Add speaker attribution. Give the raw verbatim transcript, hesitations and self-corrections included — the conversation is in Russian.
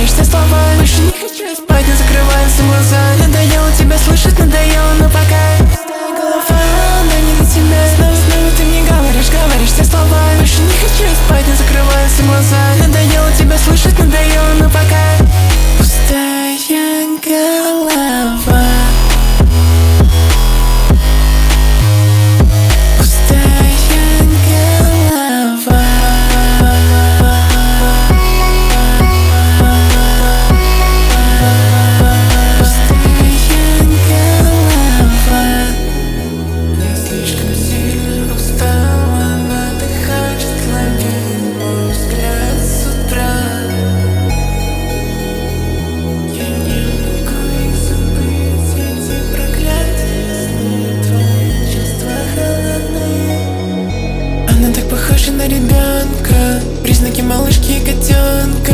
Speaker 1: говоришь все слова. Больше не хочу спать, не закрываются глаза. Надоело тебя слышать, надоело, но пока пустая голова, но не для тебя. Снова, снова ты мне говоришь, говоришь все слова. Больше не хочу спать, не закрываются глаза. Надоело тебя слышать, надоело, но пока пустая голова. Она так похожа на ребенка, признаки малышки и котенка.